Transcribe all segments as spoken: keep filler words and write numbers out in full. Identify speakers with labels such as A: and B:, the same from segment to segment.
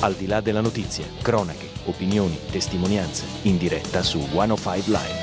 A: Al di là della notizia, cronache, opinioni, testimonianze, in diretta su centocinque Live.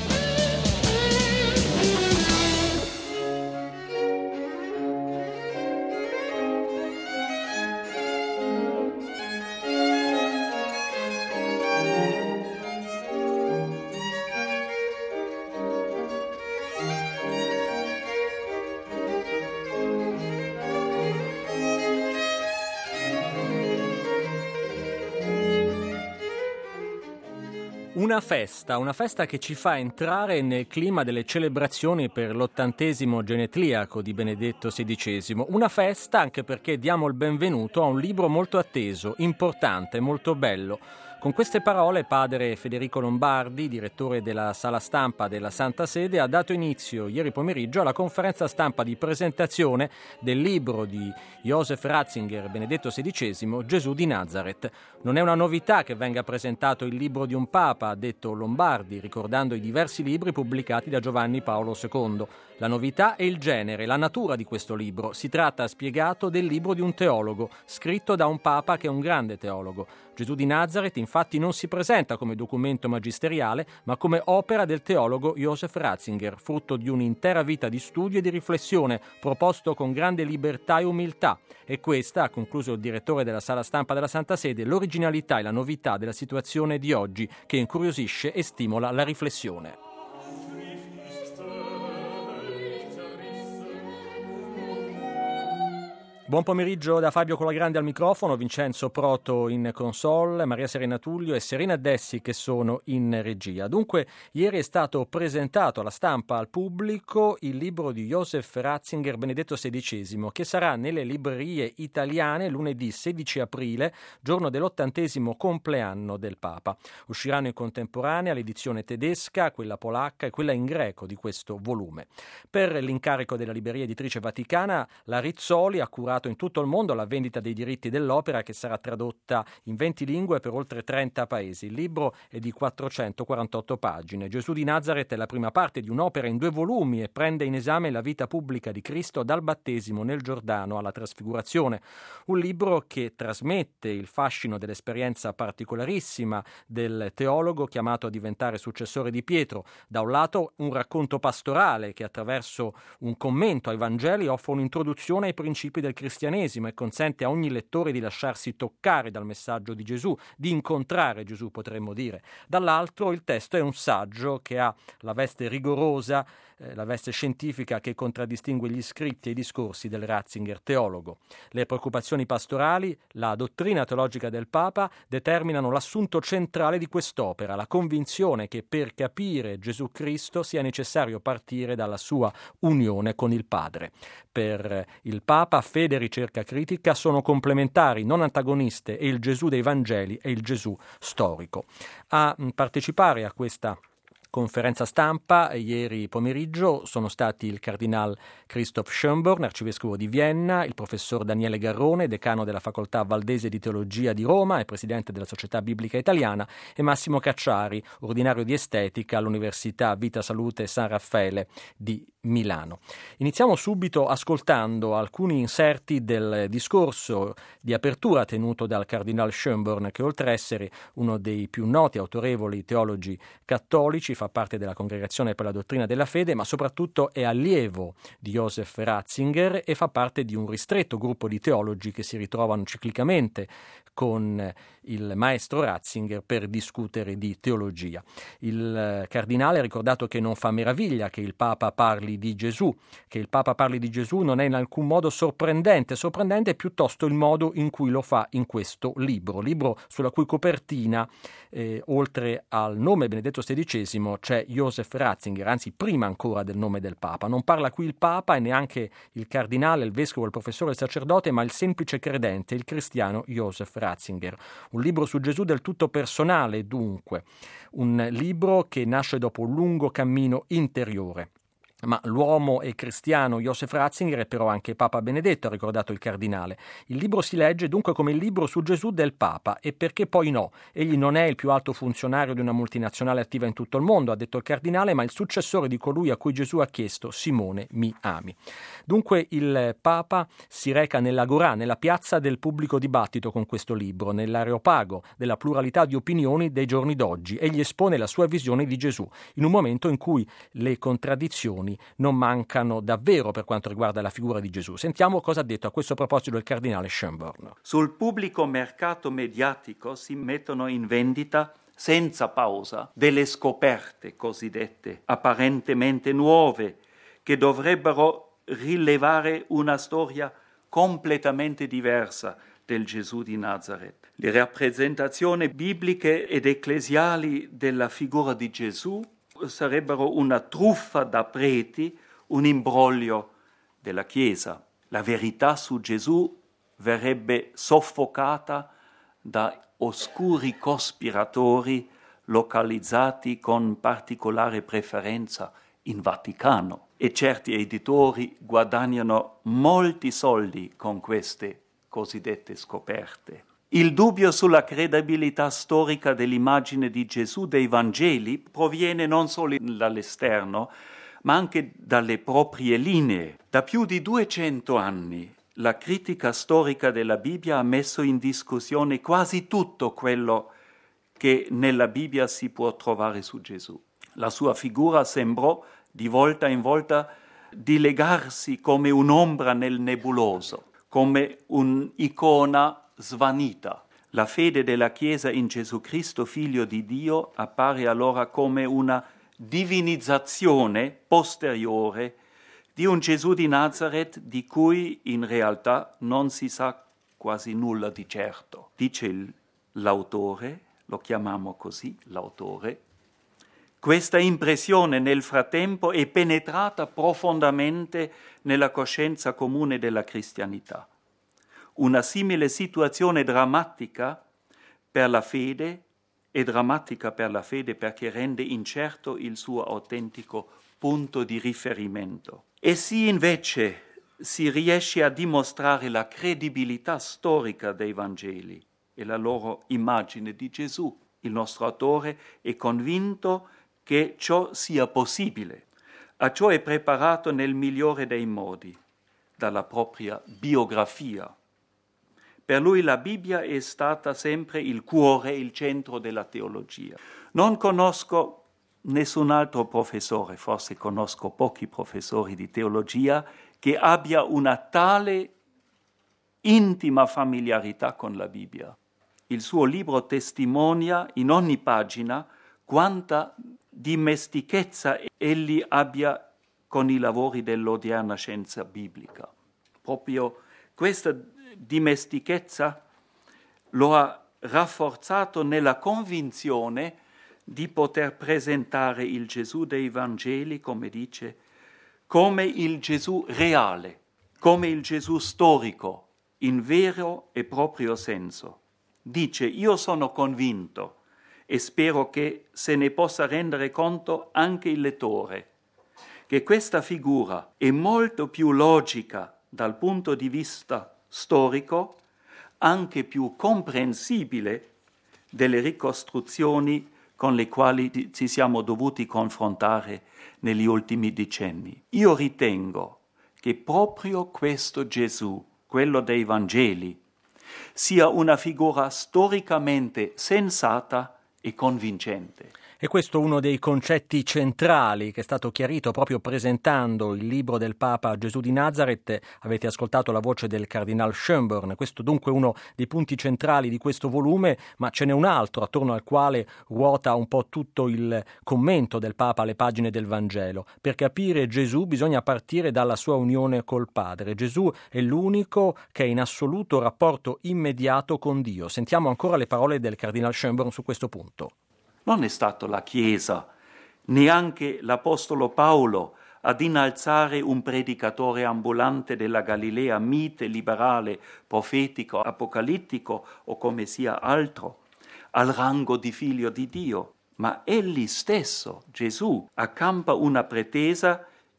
B: Una festa, una festa che ci fa entrare nel clima delle celebrazioni per l'ottantesimo genetliaco di Benedetto sedicesimo. Una festa anche perché diamo il benvenuto a un libro molto atteso, importante, molto bello. Con queste parole padre Federico Lombardi, direttore della sala stampa della Santa Sede, ha dato inizio ieri pomeriggio alla conferenza stampa di presentazione del libro di Joseph Ratzinger, Benedetto sedicesimo, Gesù di Nazareth. Non è una novità che venga presentato il libro di un papa, ha detto Lombardi, ricordando i diversi libri pubblicati da Giovanni Paolo secondo. La novità è il genere, la natura di questo libro. Si tratta, ha spiegato, del libro di un teologo, scritto da un papa che è un grande teologo. Gesù di Nazareth infatti non si presenta come documento magisteriale, ma come opera del teologo Joseph Ratzinger, frutto di un'intera vita di studio e di riflessione, proposto con grande libertà e umiltà. E questa, ha concluso il direttore della sala stampa della Santa Sede, l'originalità e la novità della situazione di oggi, che incuriosisce e stimola la riflessione. Buon pomeriggio da Fabio Colagrande al microfono, Vincenzo Proto in console, Maria Serena Tullio e Serena Dessi che sono in regia. Dunque, ieri è stato presentato alla stampa, al pubblico, il libro di Joseph Ratzinger, Benedetto sedicesimo, che sarà nelle librerie italiane lunedì sedici aprile, giorno dell'ottantesimo compleanno del Papa. Usciranno in contemporanea l'edizione tedesca, quella polacca e quella in greco di questo volume. Per l'incarico della libreria editrice vaticana, la Rizzoli ha curato in tutto il mondo la vendita dei diritti dell'opera, che sarà tradotta in venti lingue per oltre trenta paesi. Il libro è di quattrocentoquarantotto pagine. Gesù di Nazareth è la prima parte di un'opera in due volumi e prende in esame la vita pubblica di Cristo dal battesimo nel Giordano alla trasfigurazione. Un libro che trasmette il fascino dell'esperienza particolarissima del teologo chiamato a diventare successore di Pietro. Da un lato un racconto pastorale che attraverso un commento ai Vangeli offre un'introduzione ai principi del cristianesimo e consente a ogni lettore di lasciarsi toccare dal messaggio di Gesù, di incontrare Gesù, potremmo dire. Dall'altro il testo è un saggio che ha la veste rigorosa, eh, la veste scientifica che contraddistingue gli scritti e i discorsi del Ratzinger teologo. Le preoccupazioni pastorali, la dottrina teologica del Papa determinano l'assunto centrale di quest'opera, la convinzione che per capire Gesù Cristo sia necessario partire dalla sua unione con il Padre. Per il Papa, fede e ricerca critica sono complementari, non antagoniste, e il Gesù dei Vangeli è il Gesù storico. A partecipare a questa conferenza stampa ieri pomeriggio sono stati il cardinal Christoph Schönborn, arcivescovo di Vienna, il professor Daniele Garrone, decano della facoltà Valdese di Teologia di Roma e presidente della Società Biblica Italiana, e Massimo Cacciari, ordinario di estetica all'Università Vita Salute San Raffaele di Milano. Iniziamo subito ascoltando alcuni inserti del discorso di apertura tenuto dal cardinal Schönborn, che oltre a essere uno dei più noti e autorevoli teologi cattolici fa parte della Congregazione per la Dottrina della Fede, ma soprattutto è allievo di Joseph Ratzinger e fa parte di un ristretto gruppo di teologi che si ritrovano ciclicamente con il maestro Ratzinger per discutere di teologia. Il cardinale ha ricordato che non fa meraviglia che il Papa parli di Gesù, che il Papa parli di Gesù non è in alcun modo sorprendente, sorprendente è piuttosto il modo in cui lo fa in questo libro, libro sulla cui copertina, eh, oltre al nome Benedetto sedicesimo, c'è Joseph Ratzinger, anzi prima ancora del nome del Papa. Non parla qui il Papa e neanche il cardinale, il vescovo, il professore, il sacerdote, ma il semplice credente, il cristiano Joseph Ratzinger. Un libro su Gesù del tutto personale, dunque, un libro che nasce dopo un lungo cammino interiore. Ma l'uomo e cristiano Joseph Ratzinger è però anche Papa Benedetto, ha ricordato il cardinale. Il libro si legge dunque come il libro su Gesù del Papa, e perché poi no? Egli non è il più alto funzionario di una multinazionale attiva in tutto il mondo, ha detto il cardinale, ma il successore di colui a cui Gesù ha chiesto: Simone, mi ami? Dunque il Papa si reca nell'Agorà, nella piazza del pubblico dibattito con questo libro, nell'areopago della pluralità di opinioni dei giorni d'oggi. Egli espone la sua visione di Gesù, in un momento in cui le contraddizioni non mancano davvero per quanto riguarda la figura di Gesù. Sentiamo cosa ha detto a questo proposito il cardinale Schönborn.
C: Sul pubblico mercato mediatico si mettono in vendita senza pausa delle scoperte cosiddette apparentemente nuove che dovrebbero rilevare una storia completamente diversa del Gesù di Nazareth. Le rappresentazioni bibliche ed ecclesiali della figura di Gesù sarebbero una truffa da preti, un imbroglio della Chiesa. La verità su Gesù verrebbe soffocata da oscuri cospiratori localizzati con particolare preferenza in Vaticano, e certi editori guadagnano molti soldi con queste cosiddette scoperte. Il dubbio sulla credibilità storica dell'immagine di Gesù dei Vangeli proviene non solo dall'esterno, ma anche dalle proprie linee. Da più di duecento anni la critica storica della Bibbia ha messo in discussione quasi tutto quello che nella Bibbia si può trovare su Gesù. La sua figura sembrò di volta in volta dilegarsi come un'ombra nel nebuloso, come un'icona svanita. La fede della Chiesa in Gesù Cristo, Figlio di Dio, appare allora come una divinizzazione posteriore di un Gesù di Nazareth di cui in realtà non si sa quasi nulla di certo. Dice il, l'autore, lo chiamiamo così, l'autore, questa impressione nel frattempo è penetrata profondamente nella coscienza comune della cristianità. Una simile situazione drammatica per la fede è drammatica per la fede perché rende incerto il suo autentico punto di riferimento. E se invece si riesce a dimostrare la credibilità storica dei Vangeli e la loro immagine di Gesù, il nostro autore è convinto che ciò sia possibile. A ciò è preparato nel migliore dei modi, dalla propria biografia. Per lui la Bibbia è stata sempre il cuore, il centro della teologia. Non conosco nessun altro professore, forse conosco pochi professori di teologia, che abbia una tale intima familiarità con la Bibbia. Il suo libro testimonia in ogni pagina quanta dimestichezza egli abbia con i lavori dell'odierna scienza biblica. Proprio questa dimestichezza lo ha rafforzato nella convinzione di poter presentare il Gesù dei Vangeli, come dice, come il Gesù reale, come il Gesù storico, in vero e proprio senso. Dice: io sono convinto e spero che se ne possa rendere conto anche il lettore, che questa figura è molto più logica dal punto di vista storico, anche più comprensibile delle ricostruzioni con le quali ci siamo dovuti confrontare negli ultimi decenni. Io ritengo che proprio questo Gesù, quello dei Vangeli, sia una figura storicamente sensata e convincente.
B: E questo è uno dei concetti centrali che è stato chiarito proprio presentando il libro del Papa Gesù di Nazareth. Avete ascoltato la voce del cardinal Schönborn. Questo dunque è uno dei punti centrali di questo volume, ma ce n'è un altro attorno al quale ruota un po' tutto il commento del Papa alle pagine del Vangelo. Per capire Gesù bisogna partire dalla sua unione col Padre. Gesù è l'unico che è in assoluto rapporto immediato con Dio. Sentiamo ancora le parole del cardinal Schönborn su questo punto.
C: Non è stato la Chiesa, neanche l'Apostolo Paolo, ad innalzare un predicatore ambulante della Galilea mite, liberale, profetico, apocalittico o come sia altro, al rango di figlio di Dio, ma egli stesso, Gesù, accampa una pretesa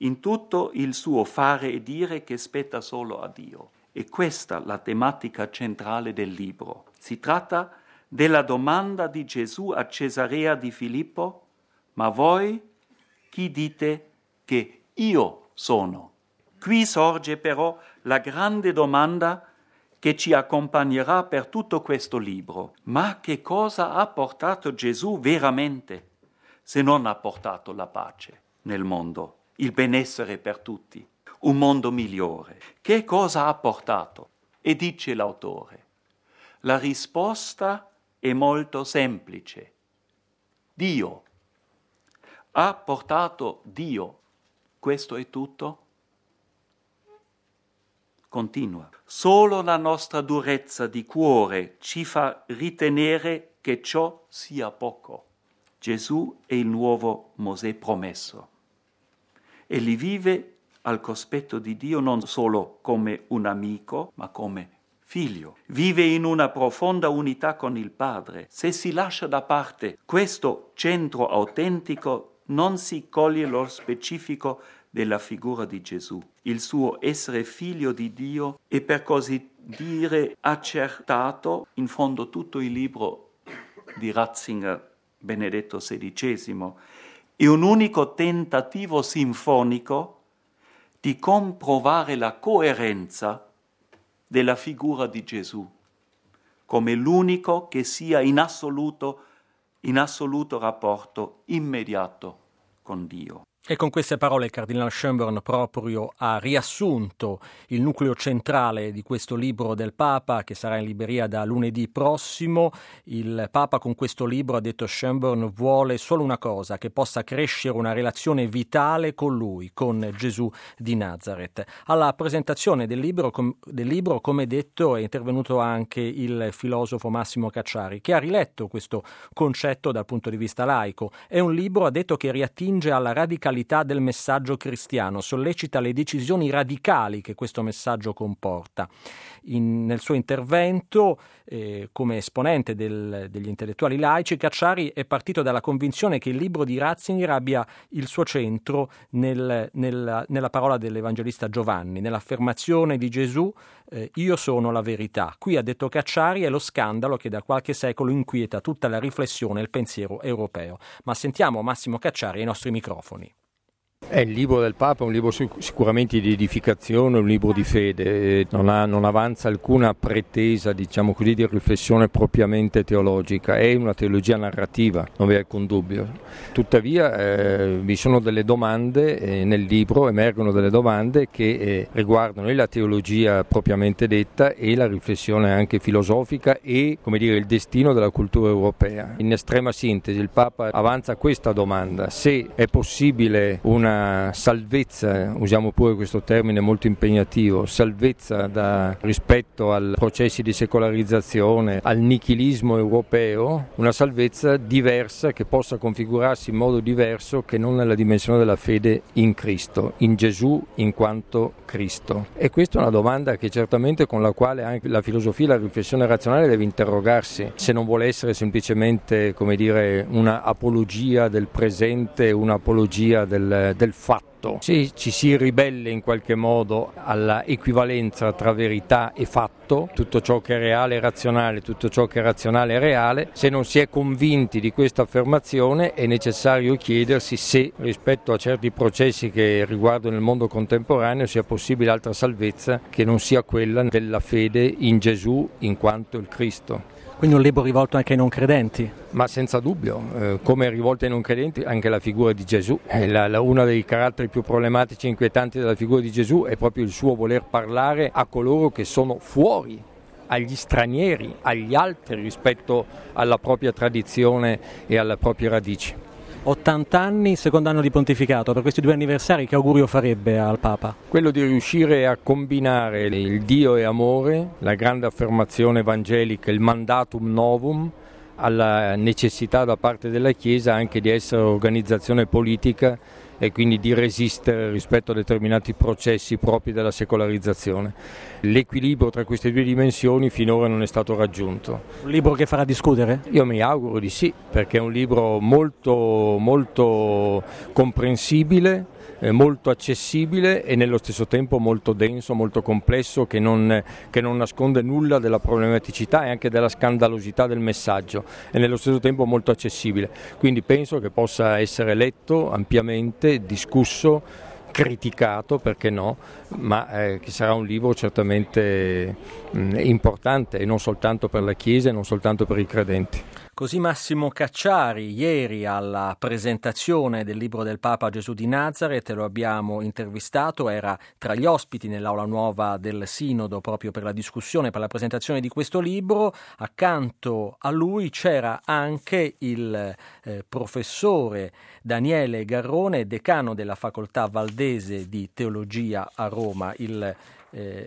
C: in tutto il suo fare e dire che spetta solo a Dio. E questa la tematica centrale del libro. Si tratta della domanda di Gesù a Cesarea di Filippo: ma voi chi dite che io sono? Qui sorge però la grande domanda che ci accompagnerà per tutto questo libro. Ma che cosa ha portato Gesù veramente, se non ha portato la pace nel mondo, il benessere per tutti, un mondo migliore? Che cosa ha portato? E dice l'autore: la risposta è molto semplice. Dio. Ha portato Dio. Questo è tutto? Continua. Solo la nostra durezza di cuore ci fa ritenere che ciò sia poco. Gesù è il nuovo Mosè promesso. E li vive al cospetto di Dio non solo come un amico, ma come figlio. Vive in una profonda unità con il Padre. Se si lascia da parte questo centro autentico, non si coglie lo specifico della figura di Gesù. Il suo essere figlio di Dio è, per così dire, accertato. In fondo tutto il libro di Ratzinger, Benedetto sedicesimo, è un unico tentativo sinfonico di comprovare la coerenza della figura di Gesù come l'unico che sia in assoluto, in assoluto rapporto immediato con Dio.
B: E con queste parole il Cardinal Schönborn proprio ha riassunto il nucleo centrale di questo libro del Papa, che sarà in libreria da lunedì prossimo. Il Papa con questo libro, ha detto Schönborn, vuole solo una cosa: che possa crescere una relazione vitale con lui, con Gesù di Nazareth. Alla presentazione del libro, com- del libro, come detto, è intervenuto anche il filosofo Massimo Cacciari, che ha riletto questo concetto dal punto di vista laico. È un libro, ha detto, che riattinge alla radicalità del messaggio cristiano, sollecita le decisioni radicali che questo messaggio comporta. In, nel suo intervento, eh, come esponente del, degli intellettuali laici, Cacciari è partito dalla convinzione che il libro di Ratzinger abbia il suo centro nel, nel, nella parola dell'Evangelista Giovanni, nell'affermazione di Gesù: eh, io sono la verità. Qui, ha detto Cacciari, è lo scandalo che da qualche secolo inquieta tutta la riflessione e il pensiero europeo. Ma sentiamo Massimo Cacciari ai nostri microfoni.
D: È il libro del Papa, un libro sicuramente di edificazione, un libro di fede, non, ha, non avanza alcuna pretesa, diciamo così, di riflessione propriamente teologica, è una teologia narrativa, non vi è alcun dubbio. Tuttavia eh, vi sono delle domande, eh, nel libro emergono delle domande che eh, riguardano la teologia propriamente detta e la riflessione anche filosofica e, come dire, il destino della cultura europea. In estrema sintesi il Papa avanza questa domanda: se è possibile una salvezza, usiamo pure questo termine molto impegnativo, salvezza da, rispetto ai processi di secolarizzazione, al nichilismo europeo, una salvezza diversa che possa configurarsi in modo diverso che non nella dimensione della fede in Cristo, in Gesù in quanto Cristo. E questa è una domanda che certamente con la quale anche la filosofia e la riflessione razionale deve interrogarsi, se non vuole essere semplicemente, come dire, una apologia del presente, un'apologia del, del fatto. Se ci si ribelle in qualche modo alla equivalenza tra verità e fatto, tutto ciò che è reale è razionale, tutto ciò che è razionale è reale, se non si è convinti di questa affermazione è necessario chiedersi se rispetto a certi processi che riguardano il mondo contemporaneo sia possibile altra salvezza che non sia quella della fede in Gesù in quanto il Cristo.
B: Quindi un libro rivolto anche ai non credenti?
D: Ma senza dubbio, eh, come è rivolta ai non credenti anche la figura di Gesù. Eh, la, la, uno dei caratteri più problematici e inquietanti della figura di Gesù è proprio il suo voler parlare a coloro che sono fuori, agli stranieri, agli altri rispetto alla propria tradizione e alle proprie radici.
B: ottanta anni, secondo anno di pontificato, per questi due anniversari che augurio farebbe al Papa?
D: Quello di riuscire a combinare il Dio e amore, la grande affermazione evangelica, il mandatum novum, alla necessità da parte della Chiesa anche di essere organizzazione politica e quindi di resistere rispetto a determinati processi propri della secolarizzazione. L'equilibrio tra queste due dimensioni finora non è stato raggiunto.
B: Un libro che farà discutere?
D: Io mi auguro di sì, perché è un libro molto, molto comprensibile, eh, molto accessibile e nello stesso tempo molto denso, molto complesso, che non, che non nasconde nulla della problematicità e anche della scandalosità del messaggio, e nello stesso tempo molto accessibile. Quindi penso che possa essere letto ampiamente, discusso, criticato, perché no, ma eh, che sarà un libro certamente mh, importante, e non soltanto per la Chiesa e non soltanto per i credenti.
B: Così Massimo Cacciari, ieri alla presentazione del libro del Papa Gesù di Nazaret, lo abbiamo intervistato, era tra gli ospiti nell'aula nuova del Sinodo proprio per la discussione, per la presentazione di questo libro. Accanto a lui c'era anche il eh, professore Daniele Garrone, decano della Facoltà Valdese di Teologia a Roma. Il eh,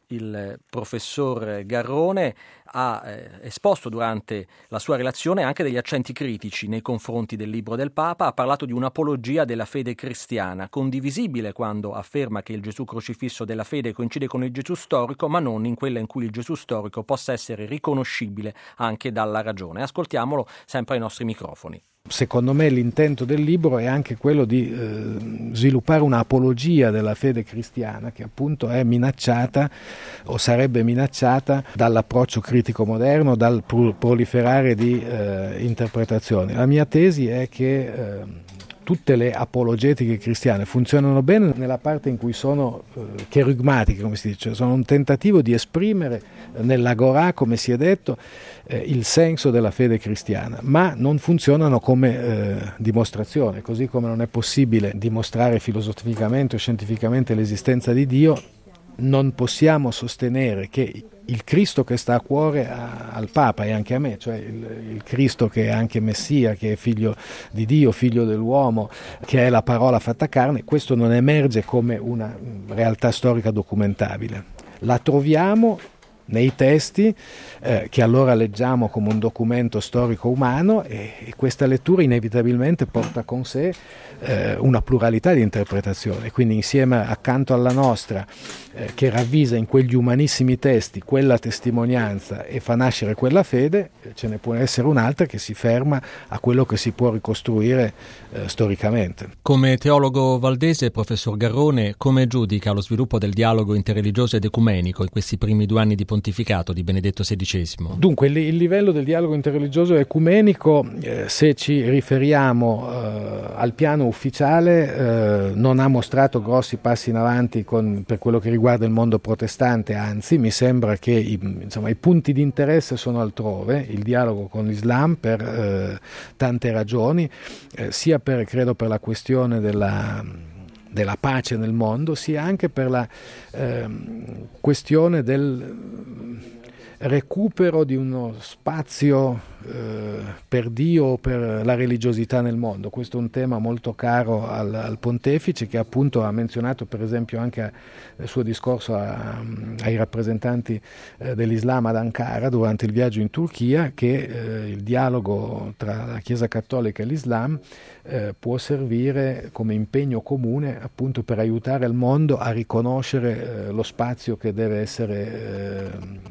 B: Il professor Garrone ha eh, esposto durante la sua relazione anche degli accenti critici nei confronti del libro del Papa. Ha parlato di un'apologia della fede cristiana, condivisibile quando afferma che il Gesù crocifisso della fede coincide con il Gesù storico, ma non in quella in cui il Gesù storico possa essere riconoscibile anche dalla ragione. Ascoltiamolo sempre ai nostri microfoni.
E: Secondo me l'intento del libro è anche quello di eh, sviluppare un'apologia della fede cristiana, che appunto è minacciata o sarebbe minacciata dall'approccio critico moderno, dal proliferare di eh, interpretazioni. La mia tesi è che eh, tutte le apologetiche cristiane funzionano bene nella parte in cui sono eh, cherugmatiche, come si dice, sono un tentativo di esprimere eh, nell'agorà, come si è detto, eh, il senso della fede cristiana, ma non funzionano come eh, dimostrazione, così come non è possibile dimostrare filosoficamente o scientificamente l'esistenza di Dio. Non possiamo sostenere che il Cristo che sta a cuore a, al Papa e anche a me, cioè il, il Cristo che è anche Messia, che è figlio di Dio, figlio dell'uomo, che è la parola fatta carne, questo non emerge come una realtà storica documentabile. La troviamo nei testi eh, che allora leggiamo come un documento storico umano, e, e questa lettura inevitabilmente porta con sé eh, una pluralità di interpretazioni, quindi insieme accanto alla nostra eh, che ravvisa in quegli umanissimi testi quella testimonianza e fa nascere quella fede, ce ne può essere un'altra che si ferma a quello che si può ricostruire eh, storicamente.
B: Come teologo valdese, professor Garrone, come giudica lo sviluppo del dialogo interreligioso ed ecumenico in questi primi due anni di pontificato di Benedetto sedicesimo?
E: Dunque, il, il livello del dialogo interreligioso e ecumenico, eh, se ci riferiamo eh, al piano ufficiale, eh, non ha mostrato grossi passi in avanti con, per quello che riguarda il mondo protestante, anzi mi sembra che i, insomma, i punti di interesse sono altrove, il dialogo con l'Islam per eh, tante ragioni, eh, sia per, credo per la questione della della pace nel mondo, sia anche per la eh, questione del recupero di uno spazio eh, per Dio o per la religiosità nel mondo. Questo è un tema molto caro al, al pontefice, che appunto ha menzionato per esempio anche nel suo discorso a, ai rappresentanti eh, dell'Islam ad Ankara durante il viaggio in Turchia, che eh, il dialogo tra la Chiesa Cattolica e l'Islam eh, può servire come impegno comune appunto per aiutare il mondo a riconoscere eh, lo spazio che deve essere eh,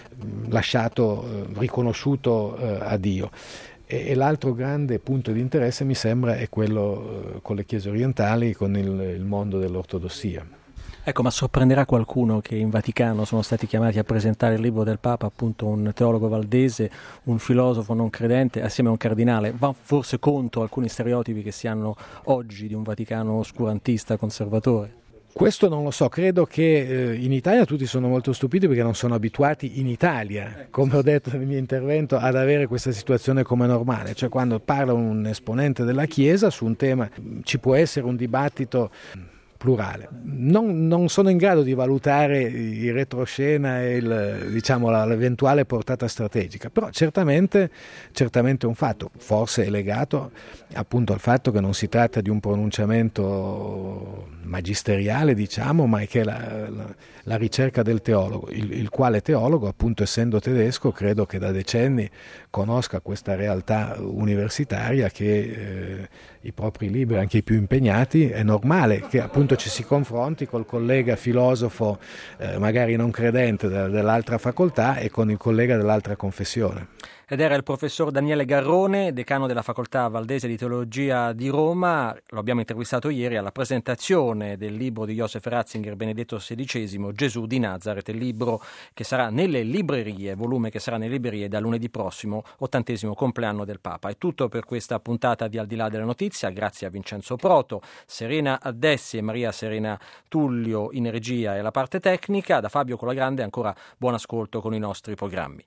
E: lasciato, eh, riconosciuto eh, a Dio. E, e l'altro grande punto di interesse mi sembra è quello eh, con le chiese orientali, con il, il mondo dell'ortodossia.
B: Ecco, ma sorprenderà qualcuno che in Vaticano sono stati chiamati a presentare il libro del Papa appunto un teologo valdese, un filosofo non credente, assieme a un cardinale? Va forse contro alcuni stereotipi che si hanno oggi di un Vaticano oscurantista, conservatore?
E: Questo non lo so, credo che eh, in Italia tutti sono molto stupiti perché non sono abituati in Italia, come ho detto nel mio intervento, ad avere questa situazione come normale, cioè quando parla un esponente della Chiesa su un tema ci può essere un dibattito plurale. Non, non sono in grado di valutare il retroscena e il, diciamo, l'eventuale portata strategica, però certamente, certamente è un fatto, forse è legato appunto al fatto che non si tratta di un pronunciamento magisteriale, diciamo, ma è che la, la, la ricerca del teologo, il, il quale teologo, appunto essendo tedesco, credo che da decenni conosca questa realtà universitaria, che eh, i propri libri, anche i più impegnati, è normale che appunto appunto ci si confronti col collega filosofo eh, magari non credente dell'altra facoltà e con il collega dell'altra confessione.
B: Ed era il professor Daniele Garrone, decano della Facoltà Valdese di Teologia di Roma. Lo abbiamo intervistato ieri alla presentazione del libro di Joseph Ratzinger, Benedetto sedicesimo, Gesù di Nazareth, il libro che sarà nelle librerie, volume che sarà nelle librerie da lunedì prossimo, ottantesimo compleanno del Papa. È tutto per questa puntata di Al di là della notizia. Grazie a Vincenzo Proto, Serena Addessi e Maria Serena Tullio in regia e alla parte tecnica. Da Fabio Colagrande ancora buon ascolto con i nostri programmi.